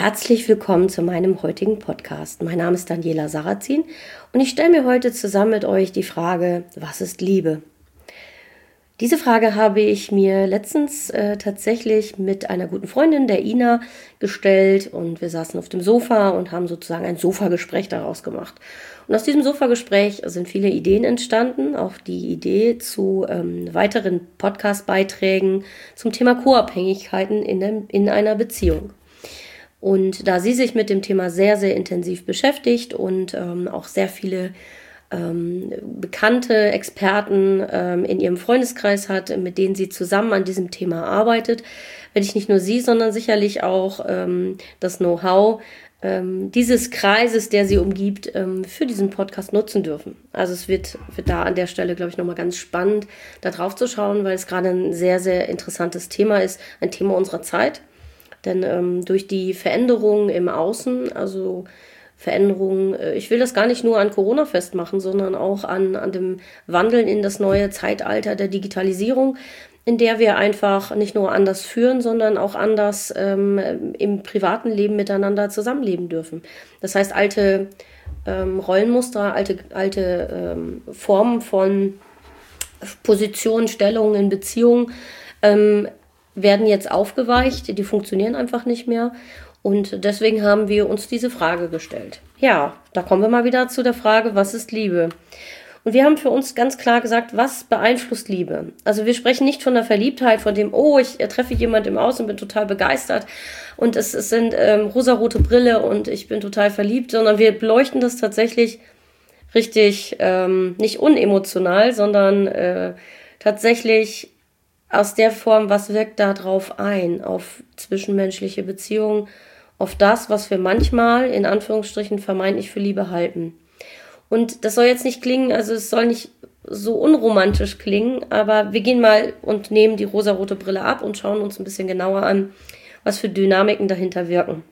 Herzlich willkommen zu meinem heutigen Podcast. Mein Name ist Daniela Sarrazin und ich stelle mir heute zusammen mit euch die Frage, was ist Liebe? Diese Frage habe ich mir letztens tatsächlich mit einer guten Freundin, der Ina, gestellt und wir saßen auf dem Sofa und haben sozusagen ein Sofagespräch daraus gemacht. Und aus diesem Sofagespräch sind viele Ideen entstanden, auch die Idee zu weiteren Podcast-Beiträgen zum Thema Co-Abhängigkeiten in einer Beziehung. Und da sie sich mit dem Thema sehr, sehr intensiv beschäftigt und auch sehr viele bekannte Experten in ihrem Freundeskreis hat, mit denen sie zusammen an diesem Thema arbeitet, werde ich nicht nur sie, sondern sicherlich auch das Know-how dieses Kreises, der sie umgibt, für diesen Podcast nutzen dürfen. Also es wird da an der Stelle, glaube ich, nochmal ganz spannend, da drauf zu schauen, weil es gerade ein sehr, sehr interessantes Thema ist, ein Thema unserer Zeit. Denn durch die Veränderungen im Außen, also Veränderungen, ich will das gar nicht nur an Corona festmachen, sondern auch an dem Wandeln in das neue Zeitalter der Digitalisierung, in der wir einfach nicht nur anders führen, sondern auch anders im privaten Leben miteinander zusammenleben dürfen. Das heißt, alte Rollenmuster, alte Formen von Positionen, Stellungen in Beziehungen, werden jetzt aufgeweicht, die funktionieren einfach nicht mehr und deswegen haben wir uns diese Frage gestellt. Ja, da kommen wir mal wieder zu der Frage, was ist Liebe? Und wir haben für uns ganz klar gesagt, was beeinflusst Liebe? Also wir sprechen nicht von der Verliebtheit, von dem, ich treffe jemand im Außen, bin total begeistert und es sind rosarote Brille und ich bin total verliebt, sondern wir beleuchten das tatsächlich richtig, nicht unemotional, sondern tatsächlich aus der Form, was wirkt da drauf ein, auf zwischenmenschliche Beziehungen, auf das, was wir manchmal, in Anführungsstrichen, vermeintlich für Liebe halten. Und das soll jetzt nicht klingen, also es soll nicht so unromantisch klingen, aber wir gehen mal und nehmen die rosarote Brille ab und schauen uns ein bisschen genauer an, was für Dynamiken dahinter wirken.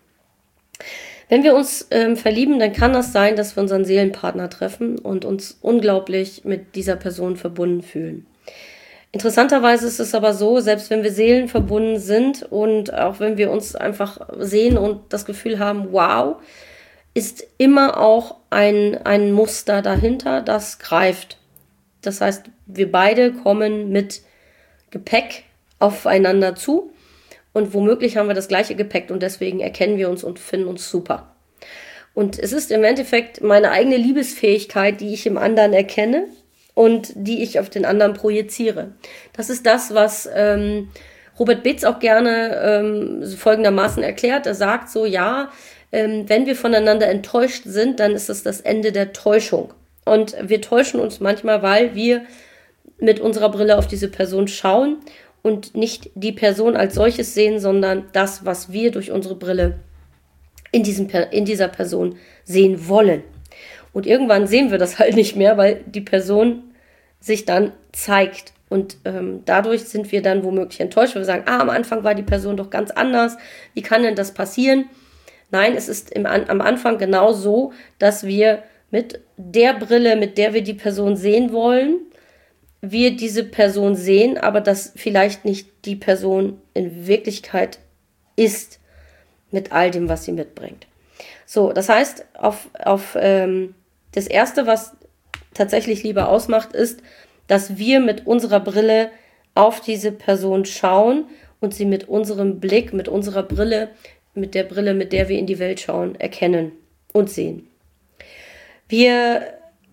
Wenn wir uns verlieben, dann kann das sein, dass wir unseren Seelenpartner treffen und uns unglaublich mit dieser Person verbunden fühlen. Interessanterweise ist es aber so, selbst wenn wir seelenverbunden sind und auch wenn wir uns einfach sehen und das Gefühl haben, wow, ist immer auch ein Muster dahinter, das greift. Das heißt, wir beide kommen mit Gepäck aufeinander zu und womöglich haben wir das gleiche Gepäck und deswegen erkennen wir uns und finden uns super. Und es ist im Endeffekt meine eigene Liebesfähigkeit, die ich im anderen erkenne und die ich auf den anderen projiziere. Das ist das, was Robert Betz auch gerne folgendermaßen erklärt. Er sagt so, wenn wir voneinander enttäuscht sind, dann ist das Ende der Täuschung. Und wir täuschen uns manchmal, weil wir mit unserer Brille auf diese Person schauen und nicht die Person als solches sehen, sondern das, was wir durch unsere Brille in dieser Person sehen wollen. Und irgendwann sehen wir das halt nicht mehr, weil die Person sich dann zeigt. Und dadurch sind wir dann womöglich enttäuscht, weil wir sagen, am Anfang war die Person doch ganz anders. Wie kann denn das passieren? Nein, es ist am Anfang genau so, dass wir mit der Brille, mit der wir die Person sehen wollen, wir diese Person sehen, aber das vielleicht nicht die Person in Wirklichkeit ist, mit all dem, was sie mitbringt. So, das heißt, auf das Erste, was tatsächlich Liebe ausmacht, ist, dass wir mit unserer Brille auf diese Person schauen und sie mit unserem Blick, mit unserer Brille, mit der Brille, mit der wir in die Welt schauen, erkennen und sehen. Wir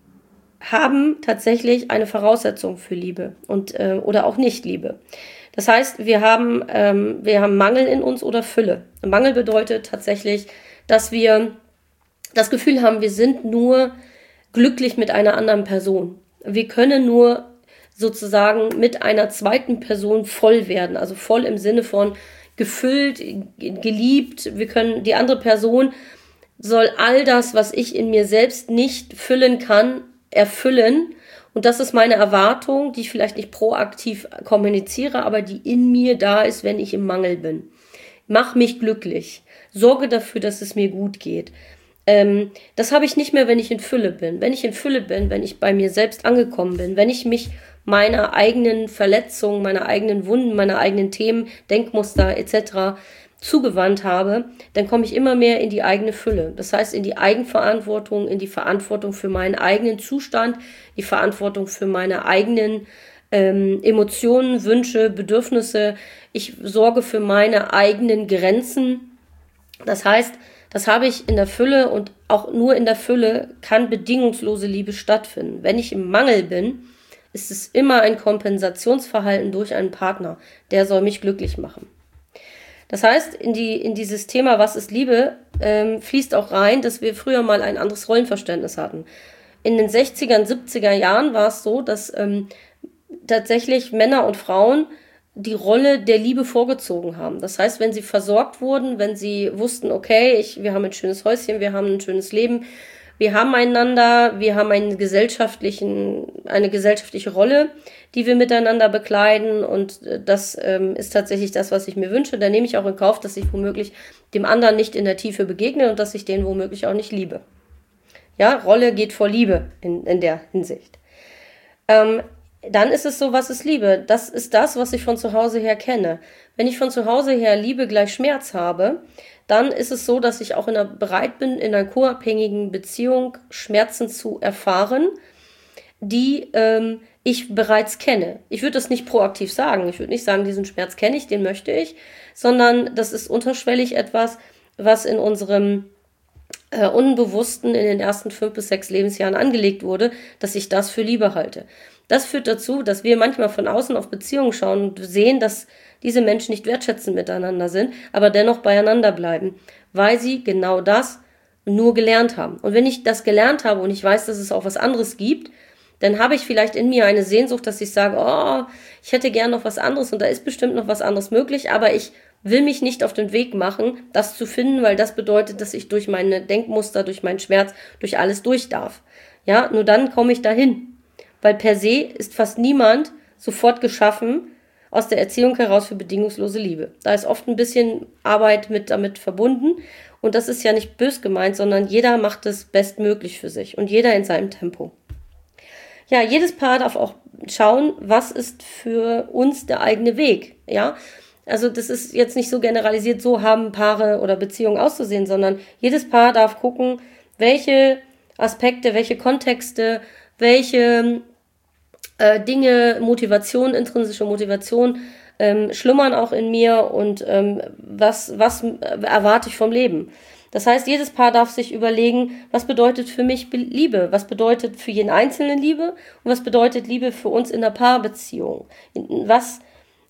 haben tatsächlich eine Voraussetzung für Liebe oder auch Nicht-Liebe. Das heißt, wir haben Mangel in uns oder Fülle. Mangel bedeutet tatsächlich, dass wir das Gefühl haben, wir sind nur glücklich mit einer anderen Person. Wir können nur sozusagen mit einer zweiten Person voll werden, also voll im Sinne von gefüllt, geliebt. Die andere Person soll all das, was ich in mir selbst nicht füllen kann, erfüllen. Und das ist meine Erwartung, die ich vielleicht nicht proaktiv kommuniziere, aber die in mir da ist, wenn ich im Mangel bin. Mach mich glücklich. Sorge dafür, dass es mir gut geht. Das habe ich nicht mehr, wenn ich in Fülle bin. Wenn ich in Fülle bin, wenn ich bei mir selbst angekommen bin, wenn ich mich meiner eigenen Verletzungen, meiner eigenen Wunden, meiner eigenen Themen, Denkmuster etc. zugewandt habe, dann komme ich immer mehr in die eigene Fülle. Das heißt, in die Eigenverantwortung, in die Verantwortung für meinen eigenen Zustand, die Verantwortung für meine eigenen Emotionen, Wünsche, Bedürfnisse. Ich sorge für meine eigenen Grenzen. Das heißt, das habe ich in der Fülle, und auch nur in der Fülle kann bedingungslose Liebe stattfinden. Wenn ich im Mangel bin, ist es immer ein Kompensationsverhalten durch einen Partner. Der soll mich glücklich machen. Das heißt, in dieses Thema, was ist Liebe, fließt auch rein, dass wir früher mal ein anderes Rollenverständnis hatten. In den 60er, 70er Jahren war es so, dass tatsächlich Männer und Frauen die Rolle der Liebe vorgezogen haben. Das heißt, wenn sie versorgt wurden, wenn sie wussten, okay, wir haben ein schönes Häuschen, wir haben ein schönes Leben, wir haben einander, wir haben eine gesellschaftliche Rolle, die wir miteinander bekleiden, und das ist tatsächlich das, was ich mir wünsche. Da nehme ich auch in Kauf, dass ich womöglich dem anderen nicht in der Tiefe begegne und dass ich den womöglich auch nicht liebe. Ja, Rolle geht vor Liebe in der Hinsicht. Dann ist es so, was ist Liebe? Das ist das, was ich von zu Hause her kenne. Wenn ich von zu Hause her Liebe gleich Schmerz habe, dann ist es so, dass ich auch bereit bin, in einer co-abhängigen Beziehung Schmerzen zu erfahren, die ich bereits kenne. Ich würde das nicht proaktiv sagen. Ich würde nicht sagen, diesen Schmerz kenne ich, den möchte ich, sondern das ist unterschwellig etwas, was in unserem Unbewussten in den ersten 5 bis 6 Lebensjahren angelegt wurde, dass ich das für Liebe halte. Das führt dazu, dass wir manchmal von außen auf Beziehungen schauen und sehen, dass diese Menschen nicht wertschätzend miteinander sind, aber dennoch beieinander bleiben, weil sie genau das nur gelernt haben. Und wenn ich das gelernt habe und ich weiß, dass es auch was anderes gibt, dann habe ich vielleicht in mir eine Sehnsucht, dass ich sage, oh, ich hätte gern noch was anderes und da ist bestimmt noch was anderes möglich, aber ich will mich nicht auf den Weg machen, das zu finden, weil das bedeutet, dass ich durch meine Denkmuster, durch meinen Schmerz, durch alles durch darf. Ja, nur dann komme ich dahin. Weil per se ist fast niemand sofort geschaffen aus der Erziehung heraus für bedingungslose Liebe. Da ist oft ein bisschen Arbeit damit verbunden, und das ist ja nicht bös gemeint, sondern jeder macht es bestmöglich für sich und jeder in seinem Tempo. Ja, jedes Paar darf auch schauen, was ist für uns der eigene Weg, ja. Also das ist jetzt nicht so generalisiert, so haben Paare oder Beziehungen auszusehen, sondern jedes Paar darf gucken, welche Aspekte, welche Kontexte, welche Dinge, Motivation, intrinsische Motivation schlummern auch in mir, und was erwarte ich vom Leben. Das heißt, jedes Paar darf sich überlegen, was bedeutet für mich Liebe, was bedeutet für jeden Einzelnen Liebe und was bedeutet Liebe für uns in der Paarbeziehung. Was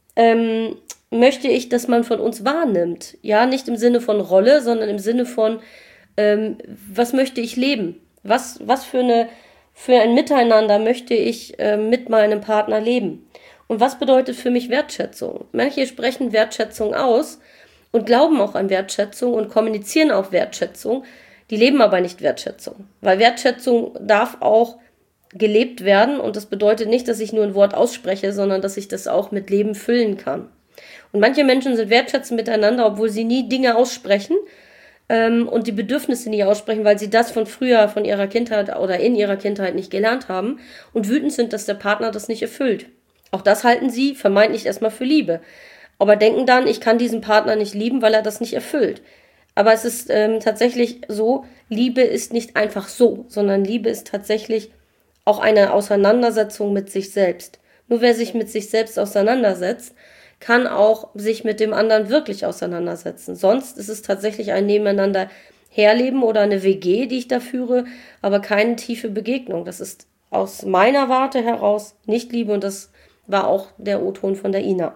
möchte ich, dass man von uns wahrnimmt? Ja, nicht im Sinne von Rolle, sondern im Sinne von, was möchte ich leben? Was für ein Miteinander möchte ich mit meinem Partner leben? Und was bedeutet für mich Wertschätzung? Manche sprechen Wertschätzung aus und glauben auch an Wertschätzung und kommunizieren auch Wertschätzung, die leben aber nicht Wertschätzung. Weil Wertschätzung darf auch gelebt werden, und das bedeutet nicht, dass ich nur ein Wort ausspreche, sondern dass ich das auch mit Leben füllen kann. Und manche Menschen sind wertschätzend miteinander, obwohl sie nie Dinge aussprechen, und die Bedürfnisse nie aussprechen, weil sie das von früher, von ihrer Kindheit oder in ihrer Kindheit nicht gelernt haben und wütend sind, dass der Partner das nicht erfüllt. Auch das halten sie vermeintlich erstmal für Liebe, aber denken dann, ich kann diesen Partner nicht lieben, weil er das nicht erfüllt. Aber es ist tatsächlich so, Liebe ist nicht einfach so, sondern Liebe ist tatsächlich auch eine Auseinandersetzung mit sich selbst. Nur wer sich mit sich selbst auseinandersetzt, kann auch sich mit dem anderen wirklich auseinandersetzen. Sonst ist es tatsächlich ein Nebeneinander herleben oder eine WG, die ich da führe, aber keine tiefe Begegnung. Das ist aus meiner Warte heraus nicht Liebe, und das war auch der O-Ton von der Ina.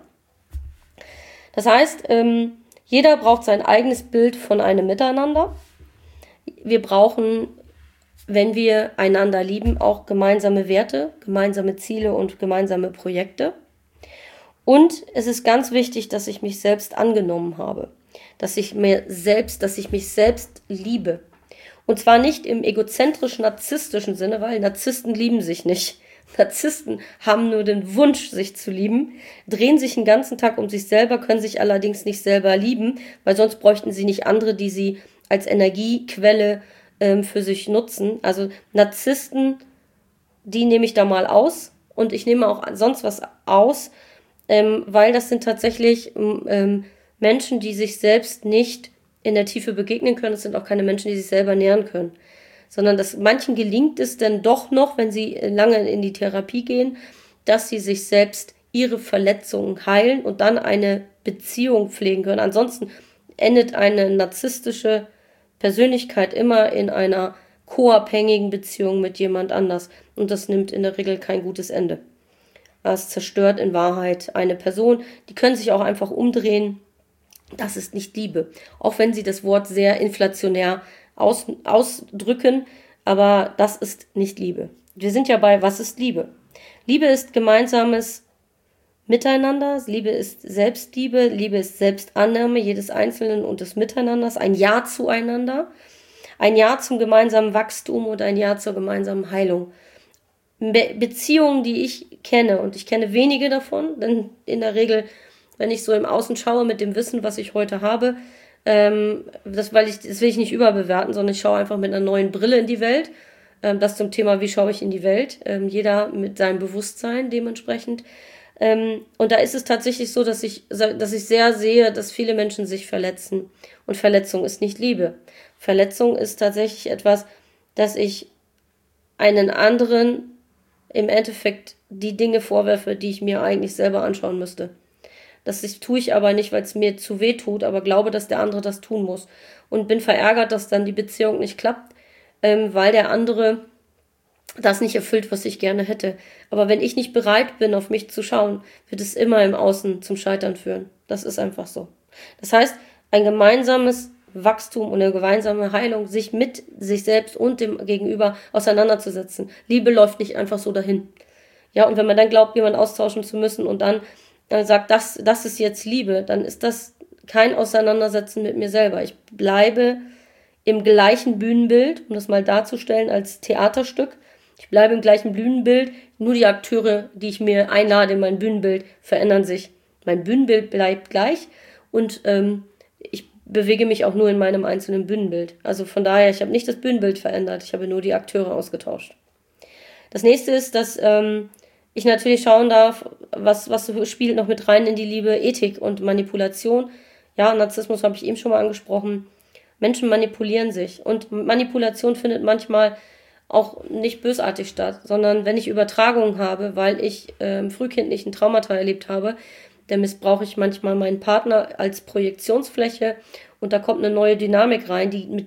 Das heißt, jeder braucht sein eigenes Bild von einem Miteinander. Wir brauchen, wenn wir einander lieben, auch gemeinsame Werte, gemeinsame Ziele und gemeinsame Projekte. Und es ist ganz wichtig, dass ich mich selbst angenommen habe, dass ich mich selbst liebe. Und zwar nicht im egozentrisch-narzisstischen Sinne, weil Narzissten lieben sich nicht. Narzissten haben nur den Wunsch, sich zu lieben, drehen sich den ganzen Tag um sich selber, können sich allerdings nicht selber lieben, weil sonst bräuchten sie nicht andere, die sie als Energiequelle für sich nutzen. Also Narzissten, die nehme ich da mal aus, und ich nehme auch sonst was aus, weil das sind tatsächlich Menschen, die sich selbst nicht in der Tiefe begegnen können. Es sind auch keine Menschen, die sich selber nähern können. Sondern dass manchen gelingt es dann doch noch, wenn sie lange in die Therapie gehen, dass sie sich selbst ihre Verletzungen heilen und dann eine Beziehung pflegen können. Ansonsten endet eine narzisstische Persönlichkeit immer in einer co-abhängigen Beziehung mit jemand anders. Und das nimmt in der Regel kein gutes Ende. Es zerstört in Wahrheit eine Person. Die können sich auch einfach umdrehen. Das ist nicht Liebe. Auch wenn sie das Wort sehr inflationär ausdrücken, aber das ist nicht Liebe. Wir sind ja bei, was ist Liebe? Liebe ist gemeinsames Miteinander, Liebe ist Selbstliebe, Liebe ist Selbstannahme jedes Einzelnen und des Miteinanders, ein Ja zueinander, ein Ja zum gemeinsamen Wachstum und ein Ja zur gemeinsamen Heilung. Beziehungen, die ich kenne, und ich kenne wenige davon, denn in der Regel, wenn ich so im Außen schaue mit dem Wissen, was ich heute habe, das will ich nicht überbewerten, sondern ich schaue einfach mit einer neuen Brille in die Welt. Das zum Thema, wie schaue ich in die Welt? Jeder mit seinem Bewusstsein dementsprechend. Und da ist es tatsächlich so, dass ich sehr sehe, dass viele Menschen sich verletzen. Und Verletzung ist nicht Liebe. Verletzung ist tatsächlich etwas, dass ich einen anderen im Endeffekt die Dinge vorwerfe, die ich mir eigentlich selber anschauen müsste. Tue ich aber nicht, weil es mir zu weh tut, aber glaube, dass der andere das tun muss. Und bin verärgert, dass dann die Beziehung nicht klappt, weil der andere das nicht erfüllt, was ich gerne hätte. Aber wenn ich nicht bereit bin, auf mich zu schauen, wird es immer im Außen zum Scheitern führen. Das ist einfach so. Das heißt, ein gemeinsames Wachstum und eine gemeinsame Heilung, sich mit sich selbst und dem Gegenüber auseinanderzusetzen. Liebe läuft nicht einfach so dahin. Ja, und wenn man dann glaubt, jemanden austauschen zu müssen und dann sagt, das ist jetzt Liebe, dann ist das kein Auseinandersetzen mit mir selber. Ich bleibe im gleichen Bühnenbild, um das mal darzustellen als Theaterstück. Ich bleibe im gleichen Bühnenbild, nur die Akteure, die ich mir einlade in mein Bühnenbild, verändern sich. Mein Bühnenbild bleibt gleich und ich bewege mich auch nur in meinem einzelnen Bühnenbild. Also von daher, ich habe nicht das Bühnenbild verändert, ich habe nur die Akteure ausgetauscht. Das nächste ist, dass ich natürlich schauen darf, was spielt noch mit rein in die Liebe, Ethik und Manipulation. Ja, Narzissmus habe ich eben schon mal angesprochen. Menschen manipulieren sich und Manipulation findet manchmal auch nicht bösartig statt, sondern wenn ich Übertragungen habe, weil ich frühkindlichen Traumata erlebt habe, dann missbrauche ich manchmal meinen Partner als Projektionsfläche und da kommt eine neue Dynamik rein, die mit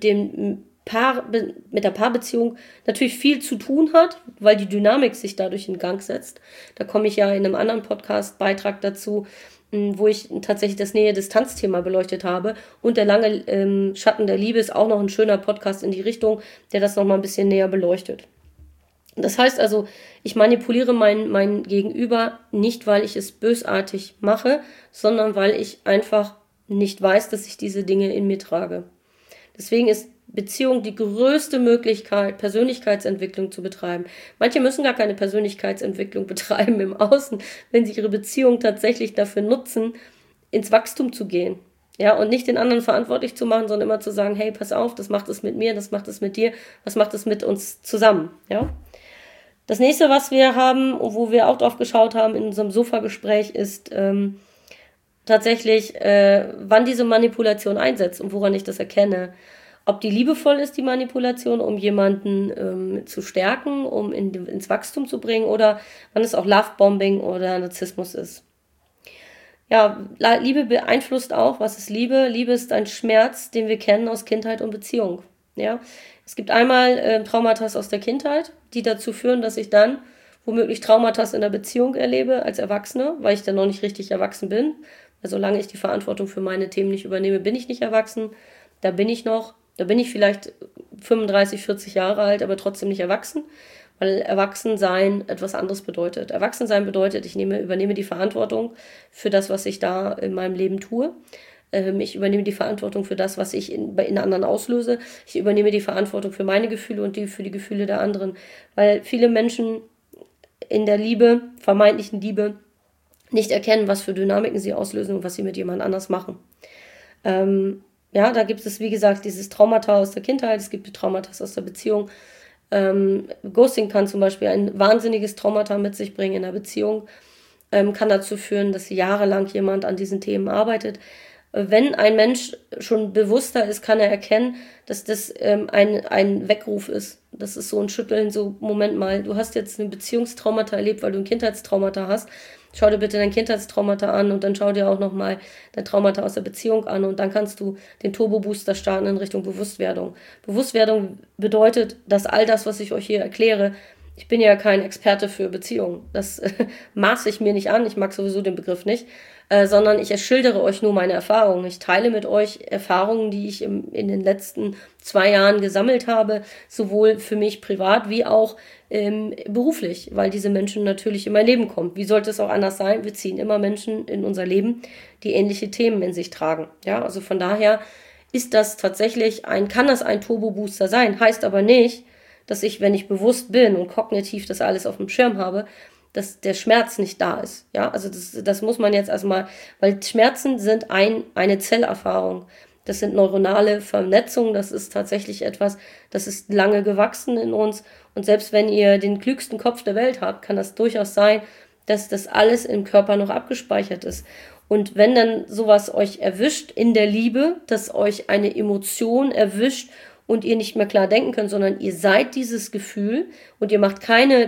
der Paarbeziehung natürlich viel zu tun hat, weil die Dynamik sich dadurch in Gang setzt. Da komme ich ja in einem anderen Podcast-Beitrag dazu, wo ich tatsächlich das Nähe-Distanz-Thema beleuchtet habe. Und der lange Schatten der Liebe ist auch noch ein schöner Podcast in die Richtung, der das nochmal ein bisschen näher beleuchtet. Das heißt also, ich manipuliere mein Gegenüber nicht, weil ich es bösartig mache, sondern weil ich einfach nicht weiß, dass ich diese Dinge in mir trage. Deswegen ist Beziehung die größte Möglichkeit, Persönlichkeitsentwicklung zu betreiben. Manche müssen gar keine Persönlichkeitsentwicklung betreiben im Außen, wenn sie ihre Beziehung tatsächlich dafür nutzen, ins Wachstum zu gehen. Ja, und nicht den anderen verantwortlich zu machen, sondern immer zu sagen, hey, pass auf, das macht es mit mir, das macht es mit dir, was macht es mit uns zusammen, ja. Das nächste, was wir haben, wo wir auch drauf geschaut haben in unserem Sofagespräch, ist tatsächlich, wann diese Manipulation einsetzt und woran ich das erkenne. Ob die liebevoll ist, die Manipulation, um jemanden zu stärken, um ins Wachstum zu bringen, oder wann es auch Lovebombing oder Narzissmus ist. Ja, Liebe beeinflusst auch, was ist Liebe? Liebe ist ein Schmerz, den wir kennen aus Kindheit und Beziehung. Ja, es gibt einmal Traumata aus der Kindheit, die dazu führen, dass ich dann womöglich Traumata in der Beziehung erlebe als Erwachsene, weil ich dann noch nicht richtig erwachsen bin. Weil solange ich die Verantwortung für meine Themen nicht übernehme, bin ich nicht erwachsen. Da bin ich vielleicht 35, 40 Jahre alt, aber trotzdem nicht erwachsen, weil Erwachsensein etwas anderes bedeutet. Erwachsensein bedeutet, ich übernehme die Verantwortung für das, was ich da in meinem Leben tue. Ich übernehme die Verantwortung für das, was ich in anderen auslöse. Ich übernehme die Verantwortung für meine Gefühle und für die Gefühle der anderen. Weil viele Menschen in der Liebe, vermeintlichen Liebe, nicht erkennen, was für Dynamiken sie auslösen und was sie mit jemand anders machen. Ja, da gibt es, wie gesagt, dieses Traumata aus der Kindheit, es gibt die Traumata aus der Beziehung. Ghosting kann zum Beispiel ein wahnsinniges Traumata mit sich bringen in der Beziehung, kann dazu führen, dass jahrelang jemand an diesen Themen arbeitet. Wenn ein Mensch schon bewusster ist, kann er erkennen, dass das ein Weckruf ist. Das ist so ein Schütteln, so Moment mal, du hast jetzt ein Beziehungstraumata erlebt, weil du ein Kindheitstraumata hast. Schau dir bitte dein Kindheitstraumata an und dann schau dir auch nochmal dein Traumata aus der Beziehung an und dann kannst du den Turbo-Booster starten in Richtung Bewusstwerdung. Bewusstwerdung bedeutet, dass all das, was ich euch hier erkläre, ich bin ja kein Experte für Beziehungen. Das maße ich mir nicht an. Ich mag sowieso den Begriff nicht. Sondern ich schildere euch nur meine Erfahrungen. Ich teile mit euch Erfahrungen, die ich in den letzten 2 Jahren gesammelt habe, sowohl für mich privat wie auch beruflich, weil diese Menschen natürlich in mein Leben kommen. Wie sollte es auch anders sein? Wir ziehen immer Menschen in unser Leben, die ähnliche Themen in sich tragen. Ja, also von daher ist das tatsächlich kann das ein Turbo-Booster sein. Heißt aber nicht, dass ich, wenn ich bewusst bin und kognitiv das alles auf dem Schirm habe, dass der Schmerz nicht da ist. Ja, also das muss man jetzt erstmal, weil Schmerzen sind eine Zellerfahrung. Das sind neuronale Vernetzungen, das ist tatsächlich etwas, das ist lange gewachsen in uns. Und selbst wenn ihr den klügsten Kopf der Welt habt, kann das durchaus sein, dass das alles im Körper noch abgespeichert ist. Und wenn dann sowas euch erwischt in der Liebe, dass euch eine Emotion erwischt und ihr nicht mehr klar denken könnt, sondern ihr seid dieses Gefühl und ihr macht keine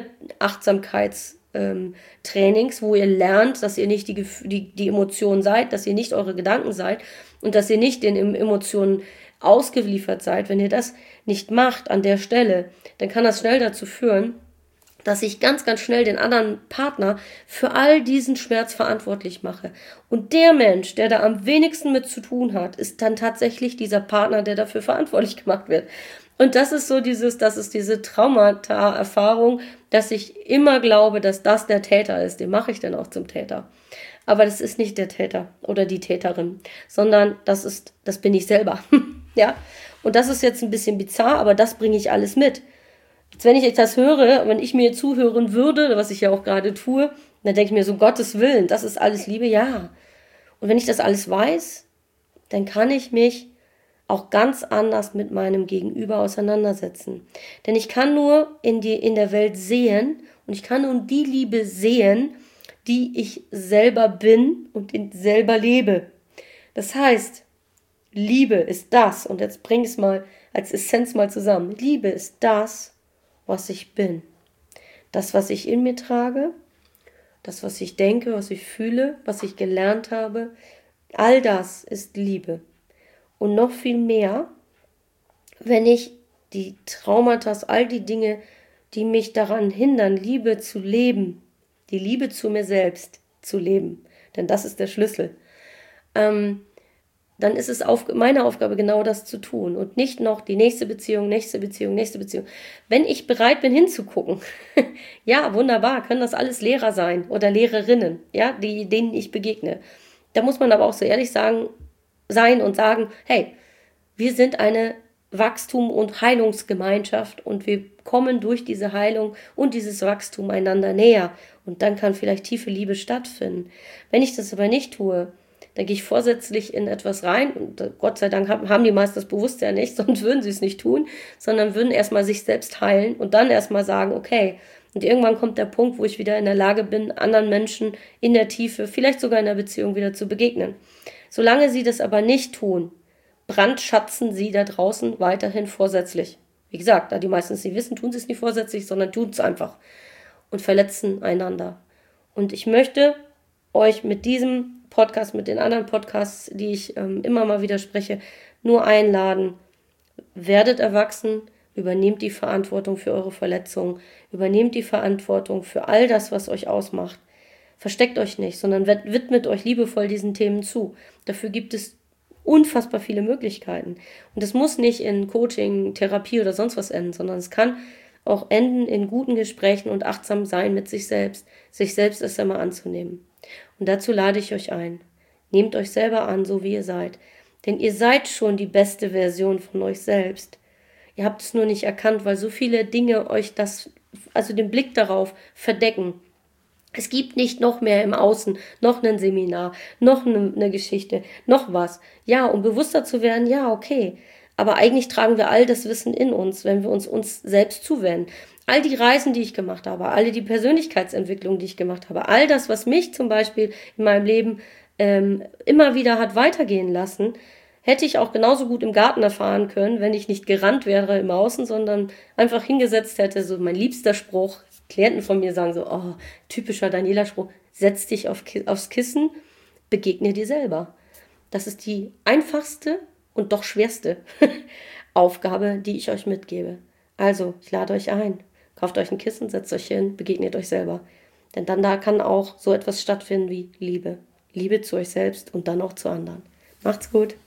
Achtsamkeitstrainings, wo ihr lernt, dass ihr nicht die Emotionen seid, dass ihr nicht eure Gedanken seid und dass ihr nicht den Emotionen ausgeliefert seid. Wenn ihr das nicht macht an der Stelle, dann kann das schnell dazu führen, dass ich ganz, ganz schnell den anderen Partner für all diesen Schmerz verantwortlich mache. Und der Mensch, der da am wenigsten mit zu tun hat, ist dann tatsächlich dieser Partner, der dafür verantwortlich gemacht wird. Und das ist so diese Traumata-Erfahrung, dass ich immer glaube, dass das der Täter ist. Den mache ich dann auch zum Täter. Aber das ist nicht der Täter oder die Täterin, sondern das bin ich selber. Ja? Und das ist jetzt ein bisschen bizarr, aber das bringe ich alles mit. Jetzt, wenn ich das höre, wenn ich mir zuhören würde, was ich ja auch gerade tue, dann denke ich mir so, Gottes Willen, das ist alles Liebe, ja. Und wenn ich das alles weiß, dann kann ich mich auch ganz anders mit meinem Gegenüber auseinandersetzen. Denn ich kann nur in der Welt sehen und ich kann nur die Liebe sehen, die ich selber bin und selber lebe. Das heißt, Liebe ist das, und jetzt bring es mal als Essenz mal zusammen. Liebe ist das, was ich bin. Das, was ich in mir trage, das, was ich denke, was ich fühle, was ich gelernt habe, all das ist Liebe. Und noch viel mehr, wenn ich die Traumata, all die Dinge, die mich daran hindern, Liebe zu leben, die Liebe zu mir selbst zu leben, denn das ist der Schlüssel, dann ist es meine Aufgabe, genau das zu tun und nicht noch die nächste Beziehung. Wenn ich bereit bin hinzugucken, ja, wunderbar, können das alles Lehrer sein oder Lehrerinnen, ja, denen ich begegne. Da muss man aber auch so ehrlich sein und sagen, hey, wir sind eine Wachstum- und Heilungsgemeinschaft und wir kommen durch diese Heilung und dieses Wachstum einander näher und dann kann vielleicht tiefe Liebe stattfinden. Wenn ich das aber nicht tue, dann gehe ich vorsätzlich in etwas rein und Gott sei Dank haben die meist das Bewusstsein nicht, sonst würden sie es nicht tun, sondern würden erstmal sich selbst heilen und dann erstmal sagen, okay, und irgendwann kommt der Punkt, wo ich wieder in der Lage bin, anderen Menschen in der Tiefe, vielleicht sogar in der Beziehung wieder zu begegnen. Solange sie das aber nicht tun, brandschatzen sie da draußen weiterhin vorsätzlich. Wie gesagt, da die meisten es nicht wissen, tun sie es nicht vorsätzlich, sondern tun es einfach und verletzen einander. Und ich möchte euch mit diesem Podcast, mit den anderen Podcasts, die ich immer mal wieder spreche, nur einladen. Werdet erwachsen, übernehmt die Verantwortung für eure Verletzungen, übernehmt die Verantwortung für all das, was euch ausmacht. Versteckt euch nicht, sondern widmet euch liebevoll diesen Themen zu. Dafür gibt es unfassbar viele Möglichkeiten. Und es muss nicht in Coaching, Therapie oder sonst was enden, sondern es kann auch enden in guten Gesprächen und achtsam sein mit sich selbst erst einmal anzunehmen. Und dazu lade ich euch ein. Nehmt euch selber an, so wie ihr seid. Denn ihr seid schon die beste Version von euch selbst. Ihr habt es nur nicht erkannt, weil so viele Dinge euch den Blick darauf verdecken. Es gibt nicht noch mehr im Außen, noch ein Seminar, noch eine Geschichte, noch was. Ja, um bewusster zu werden, ja, okay. Aber eigentlich tragen wir all das Wissen in uns, wenn wir uns selbst zuwenden. All die Reisen, die ich gemacht habe, alle die Persönlichkeitsentwicklung, die ich gemacht habe, all das, was mich zum Beispiel in meinem Leben immer wieder hat weitergehen lassen, hätte ich auch genauso gut im Garten erfahren können, wenn ich nicht gerannt wäre im Außen, sondern einfach hingesetzt hätte. So mein liebster Spruch, Klienten von mir sagen so, oh, typischer Daniela-Spruch, setz dich aufs Kissen, begegne dir selber. Das ist die einfachste und doch schwerste Aufgabe, die ich euch mitgebe. Also, ich lade euch ein. Kauft euch ein Kissen, setzt euch hin, begegnet euch selber. Denn dann da kann auch so etwas stattfinden wie Liebe. Liebe zu euch selbst und dann auch zu anderen. Macht's gut.